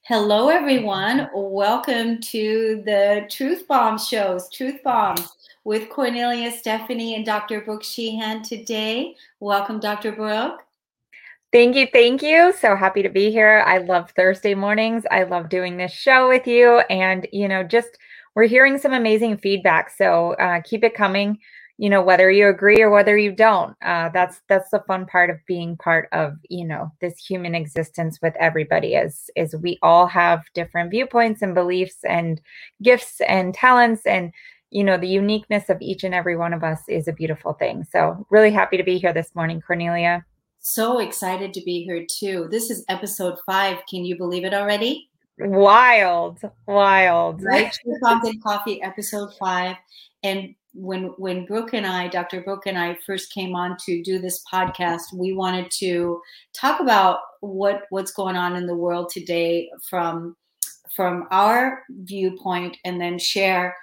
Hello, everyone. Welcome to the Truth Bomb shows, Truth Bombs with Cornelia Stephanie and Dr. Brooke Sheehan today. Welcome, Dr. Brooke. Thank you. Thank you. So happy to be here. I love Thursday mornings. I love doing this show with you. And, just we're hearing some amazing feedback. So keep it coming, whether you agree or whether you don't. That's the fun part of being part of, this human existence with everybody is we all have different viewpoints and beliefs and gifts and talents. And, the uniqueness of each and every one of us is a beautiful thing. So really happy to be here this morning, Cornelia. So excited to be here, too. This is episode 5. Can you believe it already? Wild. Right? Truth Bombs and Coffee, episode 5. And when Brooke and I, Dr. Brooke and I, first came on to do this podcast, we wanted to talk about what's going on in the world today from our viewpoint, and then share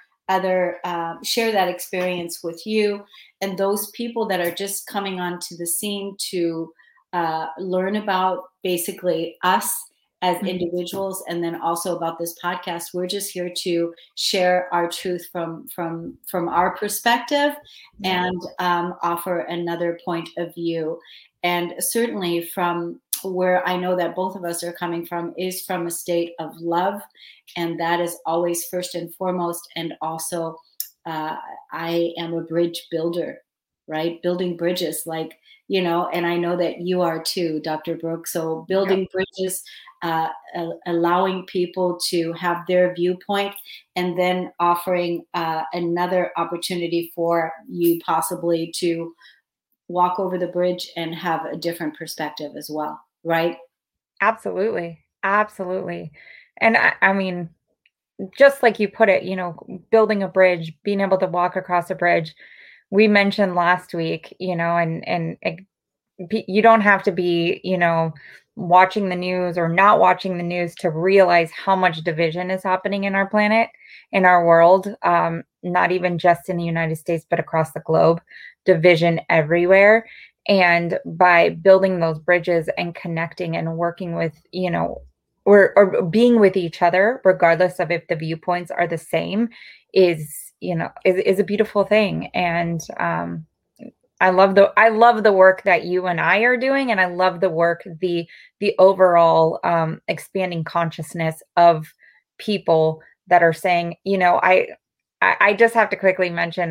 that experience with you and those people that are just coming onto the scene to learn about basically us as individuals, and then also about this podcast. We're just here to share our truth from our perspective, and offer another point of view. And certainly from where I know that both of us are coming from is from a state of love, and that is always first and foremost. And also, I am a bridge builder, right? Building bridges, and I know that you are too, Dr. Brooke. So building bridges, allowing people to have their viewpoint, and then offering another opportunity for you possibly to walk over the bridge and have a different perspective as well, right? Absolutely. Absolutely. And I mean, just like you put it, building a bridge, being able to walk across a bridge. We mentioned last week, you don't have to be, watching the news or not watching the news to realize how much division is happening in our planet, in our world, not even just in the United States, but across the globe, division everywhere. And by building those bridges and connecting and working with, or being with each other, regardless of if the viewpoints are the same, is a beautiful thing. And I love the work that you and I are doing, and I love the work, the overall expanding consciousness of people that are saying, I just have to quickly mention,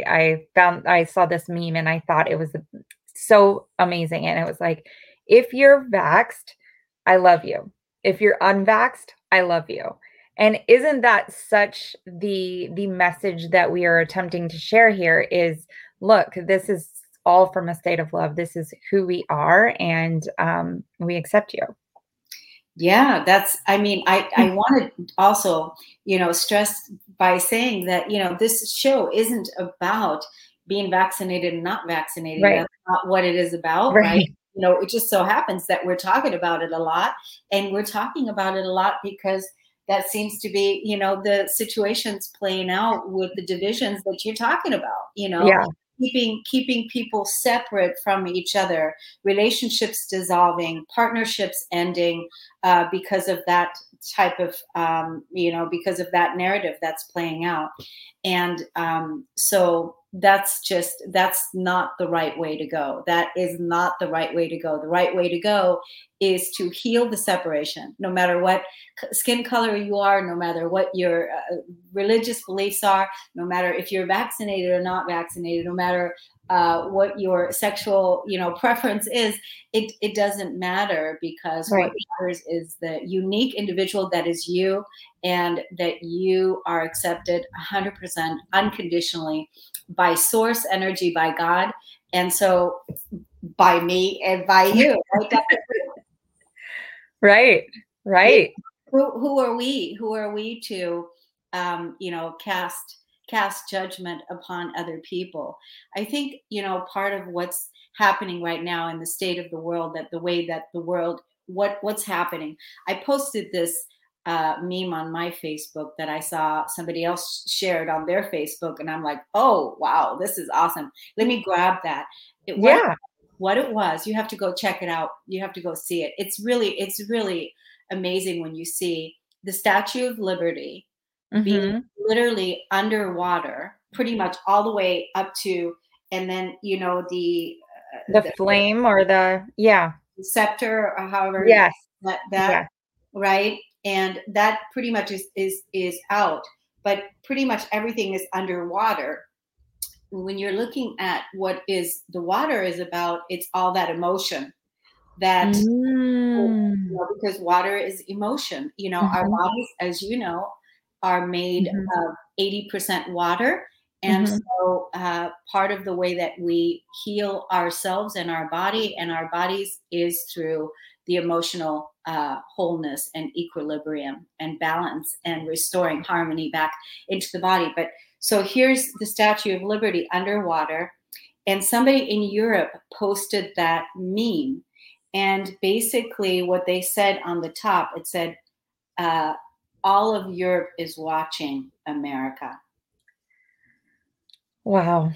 I saw this meme and I thought it was so amazing, and it was like, if you're vaxxed, I love you. If you're unvaxxed, I love you. And isn't that such the message that we are attempting to share here is, look, this is all from a state of love. This is who we are, and we accept you. Yeah, I want to also, stress by saying that, this show isn't about being vaccinated and not vaccinated. Right. That's not what it is about, right? Right. It just so happens that we're talking about it a lot, and we're talking about it a lot because that seems to be, the situations playing out with the divisions that you're talking about, Yeah. keeping people separate from each other, relationships dissolving, partnerships ending, because of that type of, because of that narrative that's playing out. And so that's not the right way to go. That is not the right way to go. The right way to go is to heal the separation, no matter what skin color you are, no matter what your religious beliefs are, no matter if you're vaccinated or not vaccinated, no matter what your sexual, preference is. It doesn't matter, because Right. what matters is the unique individual that is you, and that you are accepted 100% unconditionally by source energy, by God, and so by me and by you. Right. Right. Who are we? Who are we to, cast judgment upon other people? I think, part of what's happening right now in the state of the world, that the way that the world, what's happening. I posted this meme on my Facebook that I saw somebody else shared on their Facebook, and I'm like, oh wow, this is awesome. Let me grab that. Yeah. What it was, you have to go check it out. You have to go see it. It's really amazing when you see the Statue of Liberty being Mm-hmm. literally underwater, pretty much all the way up to, and then, you know, The the flame or yeah. scepter, or however Yes. that Yes. right, and that pretty much is out, but pretty much everything is underwater. When you're looking at what is the water is about, it's all that emotion that, you Mm. know, because water is emotion. You know, our Mhm. bodies, as you know, are made Mhm. of 80% water. And Mhm. so part of the way that we heal ourselves and our body and our bodies is through the emotional wholeness and equilibrium and balance and restoring harmony back into the body. But so here's the Statue of Liberty underwater. And somebody in Europe posted that meme. And basically, what they said on the top, it said, uh, all of Europe is watching America. Wow.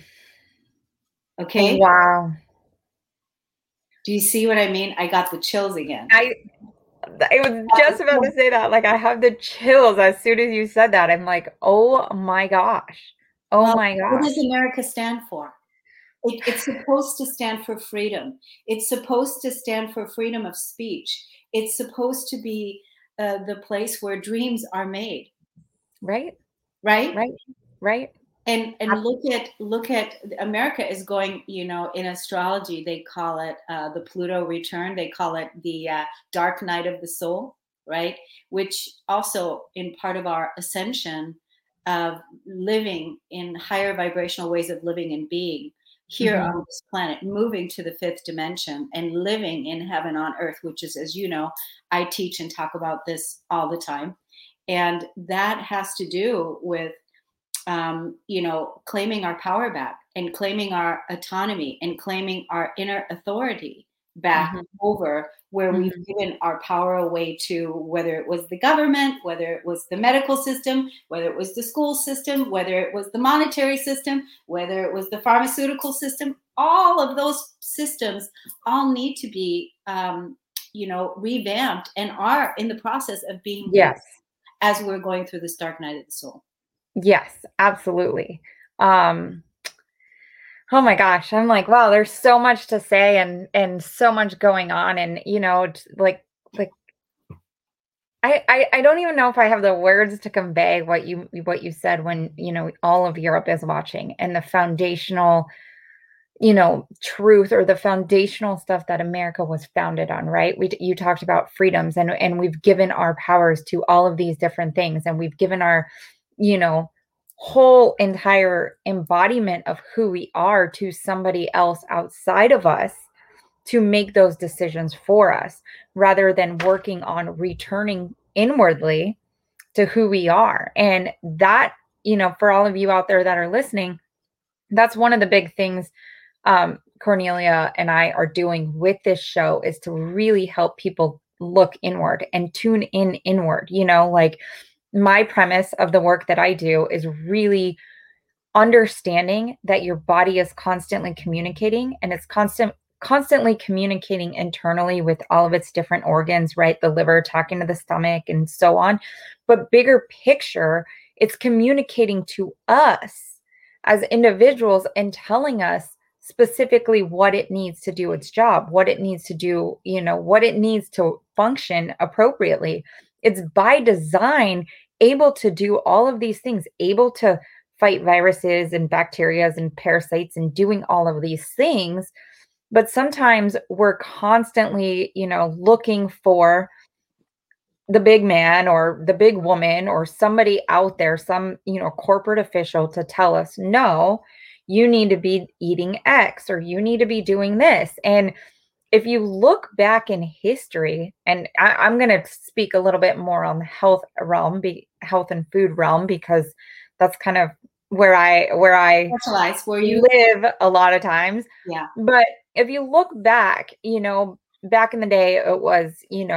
Okay. Wow. Do you see what I mean? I got the chills again. I I was just about to say that. Like, I have the chills as soon as you said that. I'm like, "Oh my gosh. Oh Well, my what does gosh." America stand for? It's supposed to stand for freedom. It's supposed to stand for freedom of speech. It's supposed to be the place where dreams are made, Right? right? Right? Right? And Ab look at America is going, you know, in astrology they call it the Pluto return. They call it the dark night of the soul, right? Which also in part of our ascension of living in higher vibrational ways of living and being here Mhm. on this planet, moving to the fifth dimension and living in heaven on earth, which is, as you know, I teach and talk about this all the time. And that has to do with you know, claiming our power back and claiming our autonomy and claiming our inner authority back Mhm. over where we've Mhm. given our power away to, whether it was the government, whether it was the medical system, whether it was the school system, whether it was the monetary system, whether it was the pharmaceutical system. All of those systems all need to be, you know, revamped and are in the process of being revamped Yes. as we're going through this dark night of the soul. Yes, absolutely. Um, oh my gosh, I'm like, wow, there's so much to say and so much going on and, like I don't even know if I have the words to convey what you said when, all of Europe is watching and the foundational, truth or the foundational stuff that America was founded on, right? You talked about freedoms and we've given our powers to all of these different things and we've given our, you know, whole entire embodiment of who we are to somebody else outside of us to make those decisions for us rather than working on returning inwardly to who we are. And that, for all of you out there that are listening, that's one of the big things Cornelia and I are doing with this show is to really help people look inward and tune in inward. Like my premise of the work that I do is really understanding that your body is constantly communicating and it's constantly communicating internally with all of its different organs, right? The liver talking to the stomach and so on. But bigger picture, it's communicating to us as individuals and telling us specifically what it needs to do its job, what it needs to do, what it needs to function appropriately. It's by design able to do all of these things, able to fight viruses and bacteria and parasites and doing all of these things. But sometimes we're constantly, looking for the big man or the big woman or somebody out there, some, corporate official to tell us, no, you need to be eating X or you need to be doing this. And if you look back in history, and I'm going to speak a little bit more on the health realm, health and food realm, because that's kind of where I Specialize where you, live a lot of times. yeah. But if you look back, back in the day, it was,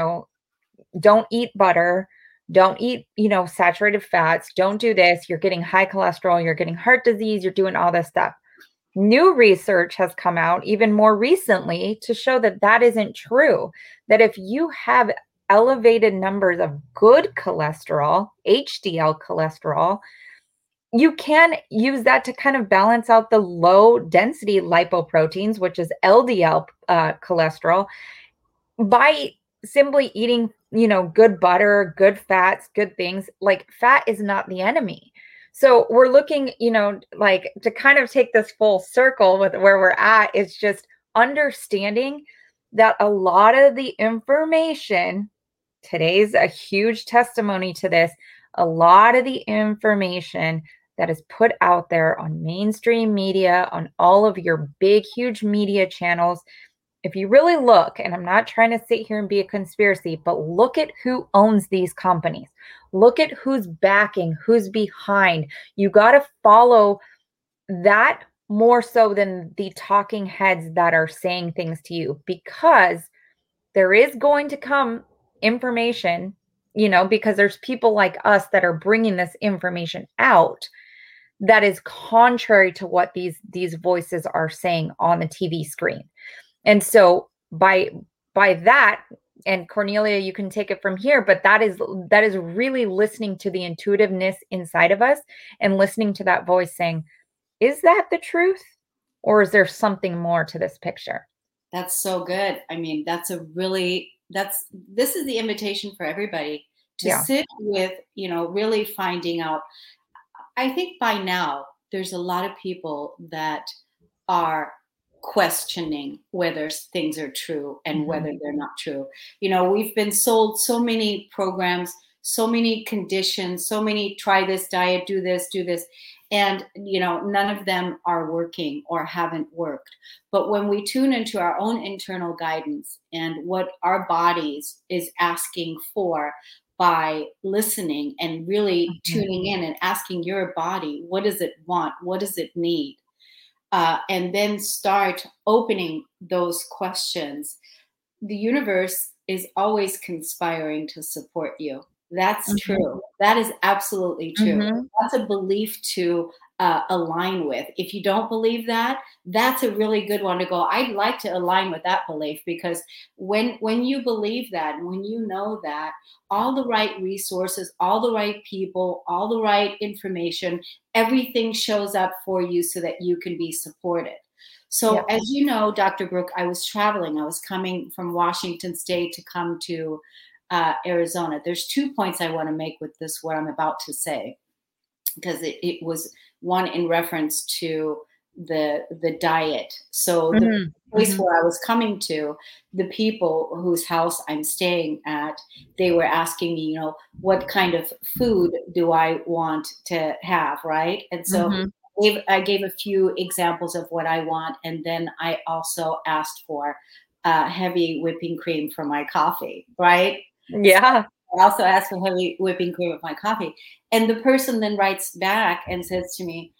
don't eat butter, don't eat, saturated fats, don't do this. You're getting high cholesterol, you're getting heart disease, you're doing all this stuff. New research has come out even more recently to show that that isn't true. That if you have elevated numbers of good cholesterol, HDL cholesterol, you can use that to kind of balance out the low density lipoproteins, which is LDL cholesterol, by simply eating, good butter, good fats, good things. Like, fat is not the enemy. So we're looking, like, to kind of take this full circle with where we're at, is just understanding that a lot of the information, today's a huge testimony to this, a lot of the information that is put out there on mainstream media, on all of your big, huge media channels, if you really look, and I'm not trying to sit here and be a conspiracy, but look at who owns these companies. Look at who's backing, who's behind. You got to follow that more so than the talking heads that are saying things to you, because there is going to come information, because there's people like us that are bringing this information out that is contrary to what these voices are saying on the TV screen. And so by that, and Cornelia, you can take it from here, but that is really listening to the intuitiveness inside of us and listening to that voice saying, is that the truth? Or is there something more to this picture? That's so good. I mean, this is the invitation for everybody to sit with, really finding out. I think by now there's a lot of people that are questioning whether things are true and whether they're not true. We've been sold so many programs, so many conditions, so many try this diet, do this. And, none of them are working or haven't worked. But when we tune into our own internal guidance and what our bodies is asking for by listening and really tuning in and asking your body, what does it want? What does it need? And then start opening those questions. The universe is always conspiring to support you. That's true. That is absolutely true. That's a belief to align with. If you don't believe that, that's a really good one to go, I'd like to align with that belief, because when you believe that, and when you know that, all the right resources, all the right people, all the right information, everything shows up for you so that you can be supported. So as you know, Dr. Brooke, I was traveling. I was coming from Washington State to come to Arizona. There's 2 points I want to make with this, what I'm about to say, because it was one in reference to the diet. So the place where I was coming to, the people whose house I'm staying at, they were asking me, what kind of food do I want to have, right? And so I gave a few examples of what I want, and then I also asked for heavy whipping cream for my coffee, right? Yeah. So I also asked for heavy whipping cream with my coffee. And the person then writes back and says to me,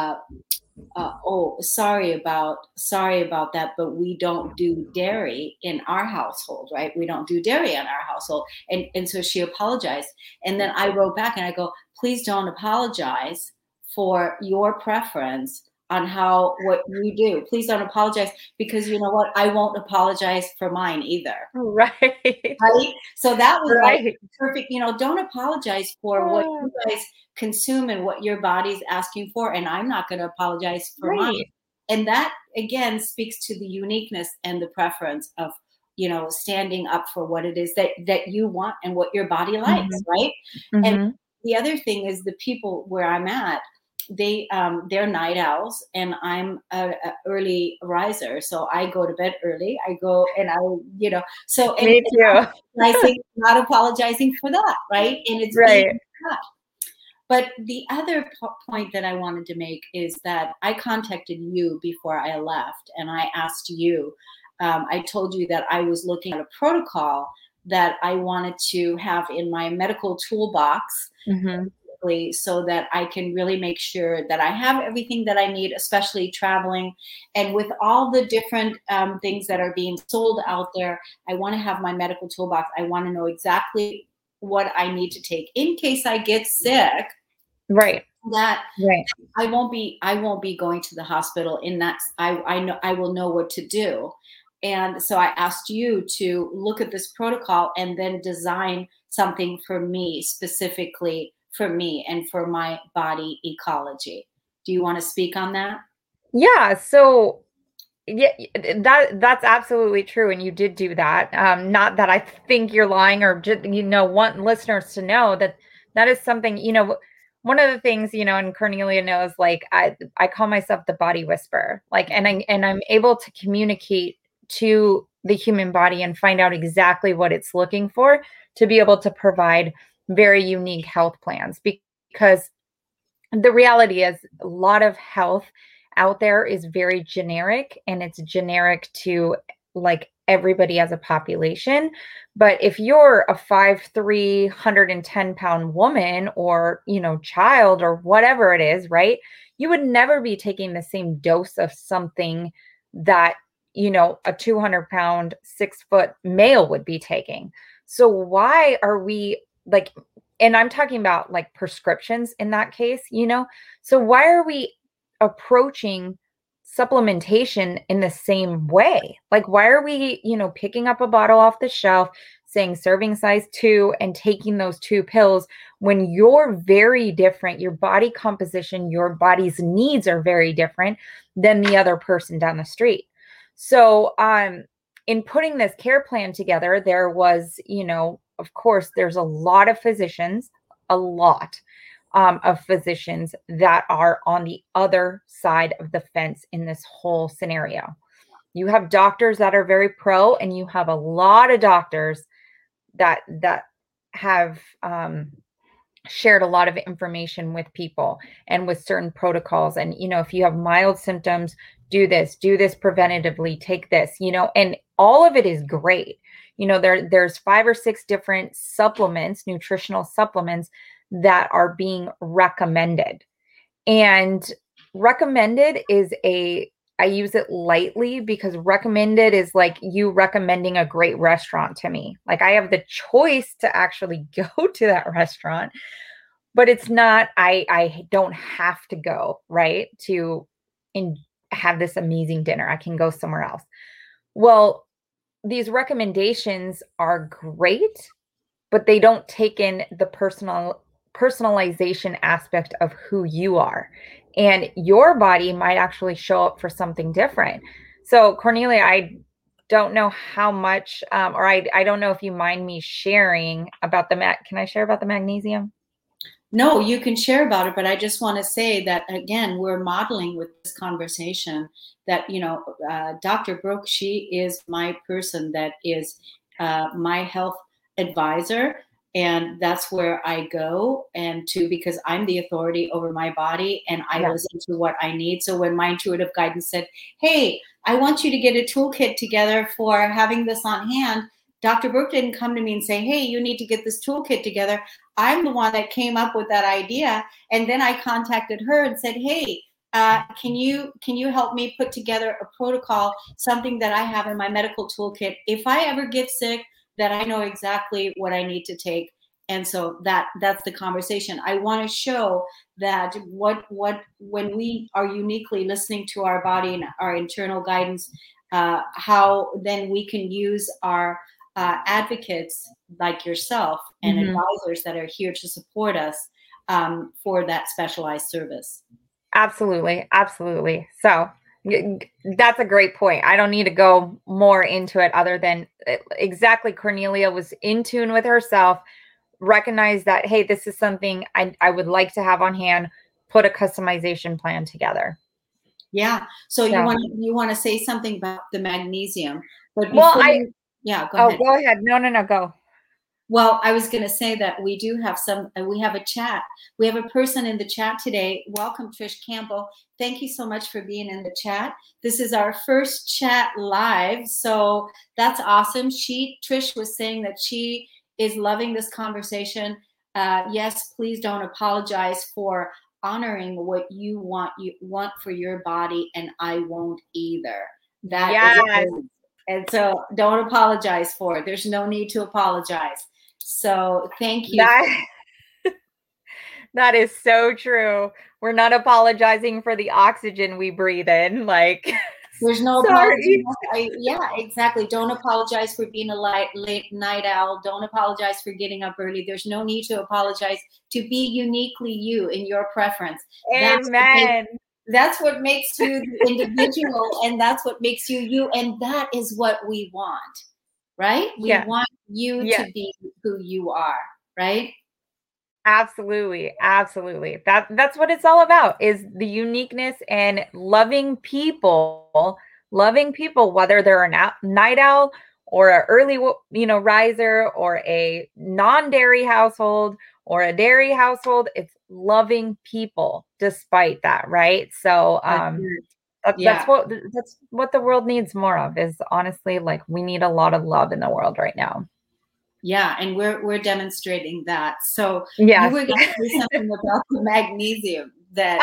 oh, sorry about that, but we don't do dairy in our household, right? We don't do dairy in our household. And so she apologized. And then I wrote back and I go, please don't apologize for your preference on what you do. Please don't apologize, because you know what? I won't apologize for mine either. Right. Right. So that was like perfect. Don't apologize for what you guys consume and what your body's asking for. And I'm not going to apologize for mine. And that, again, speaks to the uniqueness and the preference of, standing up for what it is that you want and what your body likes. Right. And the other thing is, the people where I'm at, they're night owls, and I'm a early riser. So I go to bed early. I go and so me too. Not apologizing for that, right? And it's right. But the other point that I wanted to make is that I contacted you before I left, and I asked you. I told you that I was looking at a protocol that I wanted to have in my medical toolbox. So that I can really make sure that I have everything that I need, especially traveling. And with all the different things that are being sold out there, I want to have my medical toolbox. I want to know exactly what I need to take in case I get sick. Right. That I won't be going to the hospital. In that, I know I will know what to do. And so I asked you to look at this protocol and then design something for me, specifically for me and for my body ecology. Do you want to speak on that? Yeah. So yeah, that's absolutely true. And you did do that. Not that I think you're lying or just, want listeners to know that that is something, one of the things, and Cornelia knows, like I call myself the body whisperer, like, and I'm able to communicate to the human body and find out exactly what it's looking for to be able to provide very unique health plans, because the reality is a lot of health out there is very generic, and it's generic to like everybody as a population. But if you're a 5'3", 110-pound woman, or, child, or whatever it is, right? You would never be taking the same dose of something that, a 200-pound, 6-foot male would be taking. So why are we like, and I'm talking about like prescriptions in that case, So why are we approaching supplementation in the same way? Like, why are we, picking up a bottle off the shelf, saying serving size 2 and taking those 2 pills when you're very different? Your body composition, your body's needs are very different than the other person down the street. So, in putting this care plan together, there was, of course, there's a lot of physicians, a lot of physicians that are on the other side of the fence in this whole scenario. You have doctors that are very pro, and you have a lot of doctors that have shared a lot of information with people and with certain protocols. And, if you have mild symptoms, do this preventatively, take this, and all of it is great. There's 5 or 6 different supplements, nutritional supplements, that are being recommended. And recommended is I use it lightly, because recommended is like you recommending a great restaurant to me. Like, I have the choice to actually go to that restaurant, but it's not, I don't have to go, right, to have this amazing dinner. I can go somewhere else. Well, these recommendations are great, but they don't take in the personalization aspect of who you are. And your body might actually show up for something different. So, Cornelia, I don't know how much, or I don't know if you mind me sharing about can I share about the magnesium? No, you can share about it, but I just want to say that again, we're modeling with this conversation that, Dr. Brooke, she is my person that is my health advisor. And that's where I go because I'm the authority over my body, and I listen to what I need. So when my intuitive guidance said, hey, I want you to get a toolkit together for having this on hand, Dr. Brooke didn't come to me and say, hey, you need to get this toolkit together. I'm the one that came up with that idea. And then I contacted her and said, hey, can you help me put together a protocol, something that I have in my medical toolkit? If I ever get sick, that I know exactly what I need to take. And so that's the conversation. I want to show that when we are uniquely listening to our body and our internal guidance, how then we can use our advocates like yourself and advisors that are here to support us for that specialized service. Absolutely. Absolutely. So that's a great point. I don't need to go more into it other than exactly Cornelia was in tune with herself, recognized that, hey, this is something I would like to have on hand, put a customization plan together. Yeah. So you want to say something about the magnesium, but before, go ahead. Go ahead. No, go. Well, I was going to say that we do have we have a chat. We have a person in the chat today. Welcome, Trish Campbell. Thank you so much for being in the chat. This is our first chat live. So that's awesome. Trish was saying that she is loving this conversation. Yes, please don't apologize for honoring what you want for your body, and I won't either. And so don't apologize for it. There's no need to apologize. So thank you. That is so true. We're not apologizing for the oxygen we breathe in. Like, There's no apology. Sorry. Yeah, exactly. Don't apologize for being a late night owl. Don't apologize for getting up early. There's no need to apologize to be uniquely you in your preference. Amen. That's what makes you the individual, and that's what makes you you. And that is what we want, right? We Yeah. want you Yeah. to be who you are, right? Absolutely. Absolutely. That's what it's all about, is the uniqueness and loving people, whether they're a night owl or an early, riser, or a non-dairy household or a dairy household. It's loving people despite that. Right. So, Yeah. that's what the world needs more of, is honestly, like, we need a lot of love in the world right now. Yeah, and we're demonstrating that. So you Yes. were going to say something about the magnesium that.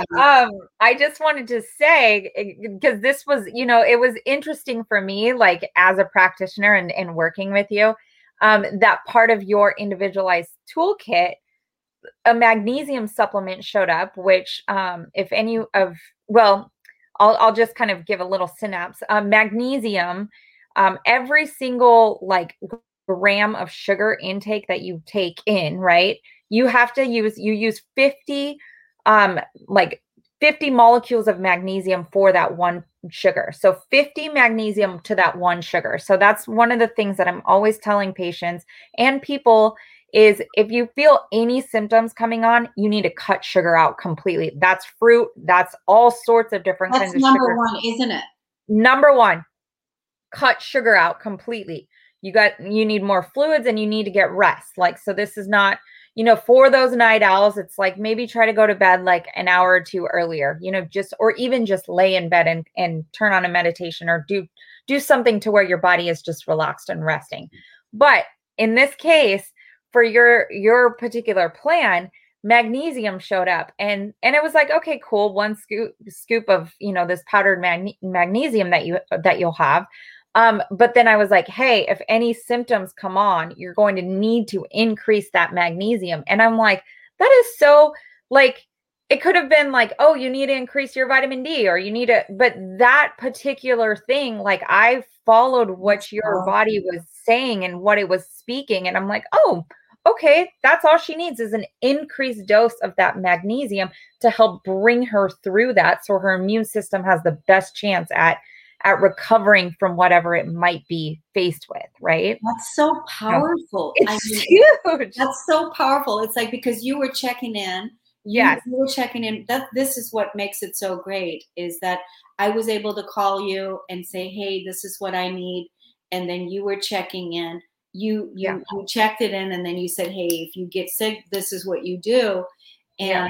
I just wanted to say, because this was, it was interesting for me, like, as a practitioner and working with you, that part of your individualized toolkit, a magnesium supplement showed up, which, if any of, well, I'll just kind of give a little synapse. Magnesium, every single, like, gram of sugar intake that you take in, right? You use 50, like 50 molecules of magnesium for that one sugar. So 50 magnesium to that one sugar. So that's one of the things that I'm always telling patients and people is, if you feel any symptoms coming on, you need to cut sugar out completely. That's fruit. That's all sorts of different kinds of sugar. That's number one, isn't it? Number one, cut sugar out completely. You need more fluids and you need to get rest. Like, so this is not, for those night owls, it's like, maybe try to go to bed like an hour or two earlier, or even just lay in bed and turn on a meditation, or do something to where your body is just relaxed and resting. But in this case, for your particular plan, magnesium showed up, and it was like, okay, cool. One scoop of, this powdered magnesium that you'll have. But then I was like, hey, if any symptoms come on, you're going to need to increase that magnesium. And I'm like, that is so, like, it could have been like, oh, you need to increase your vitamin D, or you need to, but that particular thing, like, I followed what your body was saying and what it was speaking. And I'm like, oh, okay, that's all she needs, is an increased dose of that magnesium to help bring her through that, so her immune system has the best chance at recovering from whatever it might be faced with, right? That's so powerful. It's huge. That's so powerful. It's like, because you were checking in, you were checking in. This is what makes it so great, is that I was able to call you and say, hey, this is what I need. And then you were checking in. You checked it in, and then you said, hey, if you get sick, this is what you do. And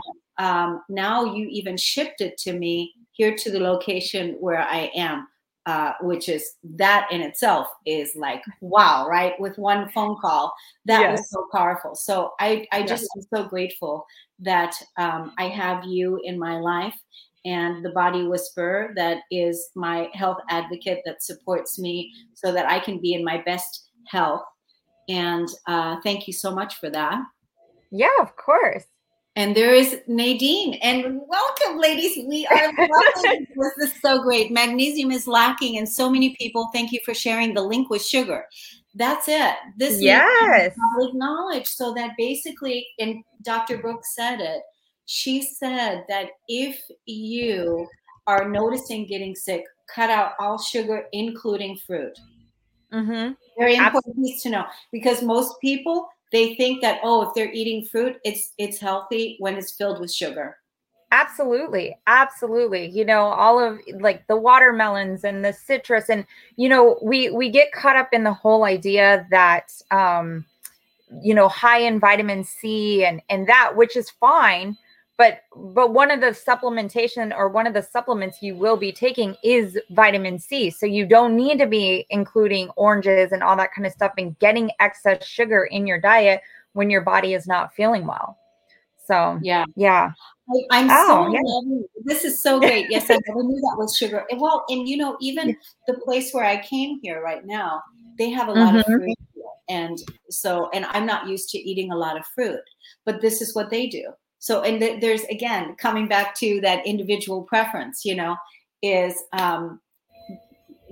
now you even shipped it to me here to the location where I am. Which is, that in itself is like, wow, right? With one phone call, that was so powerful. So I just am so grateful that I have you in my life, and the Body Whisperer, that is my health advocate that supports me so that I can be in my best health. And thank you so much for that. Yeah, of course. And there is Nadine. And welcome, ladies. We are loving this. This is so great. Magnesium is lacking in so many people. Thank you for sharing the link with sugar. That's it. This needs public knowledge, so that basically, and Dr. Brooks said it, she said that if you are noticing getting sick, cut out all sugar, including fruit. Mm-hmm. Very important piece to know, because most people, they think that, oh, if they're eating fruit, it's healthy when it's filled with sugar. Absolutely. Absolutely. All of, like, the watermelons and the citrus, and, we get caught up in the whole idea that, high in vitamin C and that, which is fine. But one of the supplementation, or one of the supplements you will be taking, is vitamin C. So you don't need to be including oranges and all that kind of stuff and getting excess sugar in your diet when your body is not feeling well. So yeah. I'm loving it. This is so great. Yes, I never knew that was sugar. Well, and even the place where I came here right now, they have a lot of fruit. And so, and I'm not used to eating a lot of fruit, but this is what they do. So, and there's, again, coming back to that individual preference, is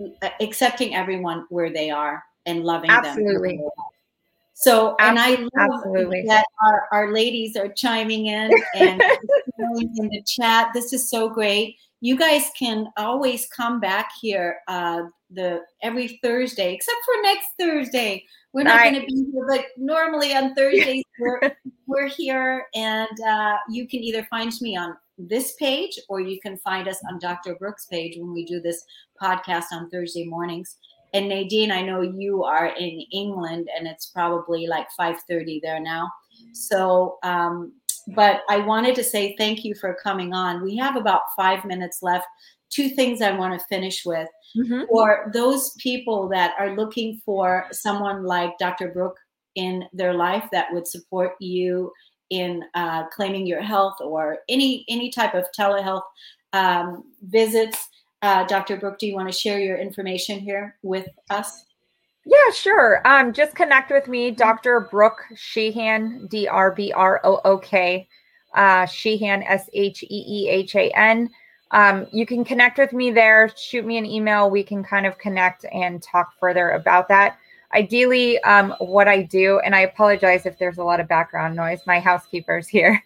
accepting everyone where they are and loving them. Absolutely. So, and I love Absolutely. that our ladies are chiming in and in the chat. This is so great. You guys can always come back here every Thursday, except for next Thursday. We're not going to be here, but normally on Thursdays we're here, and you can either find me on this page or you can find us on Dr. Brooks' page when we do this podcast on Thursday mornings. And Nadine, I know you are in England, and it's probably like 5:30 there now. So, but I wanted to say thank you for coming on. We have about 5 minutes left. Two things I want to finish with. Mm-hmm. For those people that are looking for someone like Dr. Brooke in their life that would support you in claiming your health or any type of telehealth visits, Dr. Brooke, do you want to share your information here with us? Yeah, sure. Just connect with me, Dr. Brooke Sheehan, DRBROOK, Sheehan, SHEEHAN. You can connect with me there. Shoot me an email. We can kind of connect and talk further about that. Ideally, what I do, and I apologize if there's a lot of background noise, my housekeeper's here.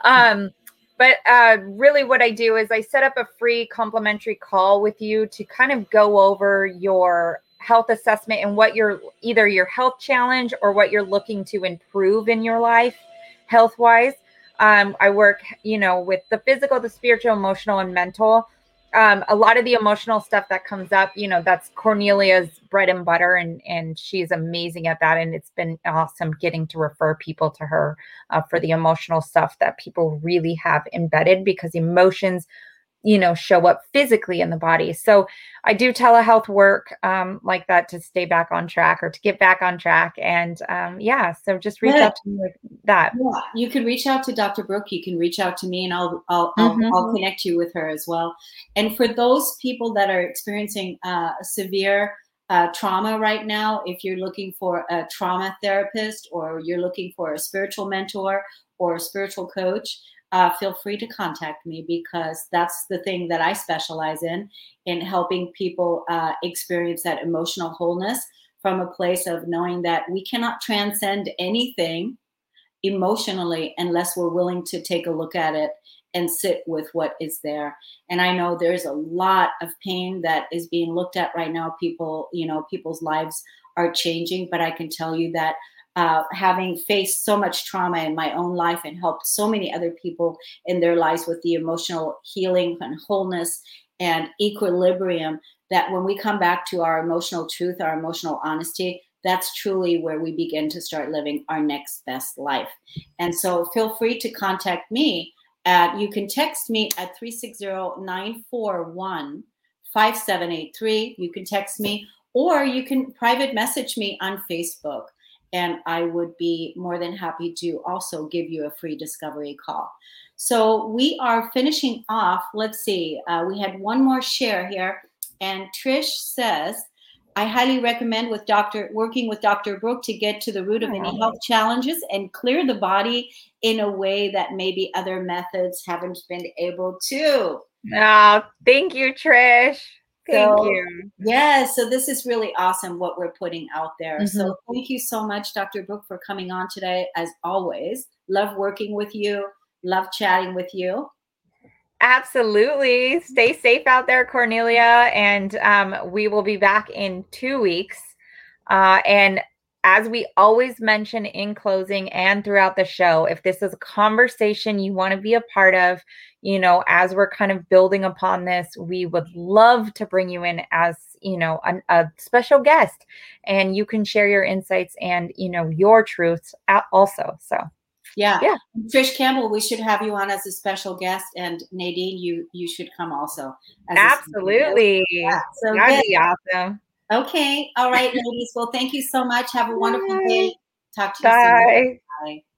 But really what I do is I set up a free complimentary call with you to kind of go over your health assessment and what either your health challenge or what you're looking to improve in your life health-wise. I work, with the physical, the spiritual, emotional, and mental. A lot of the emotional stuff that comes up, that's Cornelia's bread and butter, and she's amazing at that. And it's been awesome getting to refer people to her for the emotional stuff that people really have embedded, because emotions, show up physically in the body. So I do telehealth work like that to stay back on track or to get back on track. And so just reach out to me with that. Yeah, you can reach out to Dr. Brooke. You can reach out to me, and I'll connect you with her as well. And for those people that are experiencing severe trauma right now, if you're looking for a trauma therapist or you're looking for a spiritual mentor or a spiritual coach, feel free to contact me, because that's the thing that I specialize in helping people experience that emotional wholeness from a place of knowing that we cannot transcend anything emotionally unless we're willing to take a look at it and sit with what is there. And I know there's a lot of pain that is being looked at right now. People's lives are changing, but I can tell you that having faced so much trauma in my own life and helped so many other people in their lives with the emotional healing and wholeness and equilibrium, that when we come back to our emotional truth, our emotional honesty, that's truly where we begin to start living our next best life. And so feel free to contact me. You can text me at 360-941-5783. You can text me, or you can private message me on Facebook. And I would be more than happy to also give you a free discovery call. So we are finishing off. Let's see. We had one more share here. And Trish says, I highly recommend working with Dr. Brooke to get to the root of any health challenges and clear the body in a way that maybe other methods haven't been able to. Oh, thank you, Trish. Thank you. Yeah, so this is really awesome what we're putting out there. Mm-hmm. So thank you so much, Dr. Brooke, for coming on today. As always, love working with you, love chatting with you. Absolutely. Stay safe out there, Cornelia. And we will be back in 2 weeks. And as we always mention in closing and throughout the show, if this is a conversation you want to be a part of, as we're kind of building upon this, we would love to bring you in as, a special guest, and you can share your insights and, your truths also. So. Yeah. Trish Campbell, we should have you on as a special guest, and Nadine, you should come also. Absolutely. So that'd be awesome. Okay. All right, ladies. Well, thank you so much. Have a wonderful day. Talk to you soon. Bye.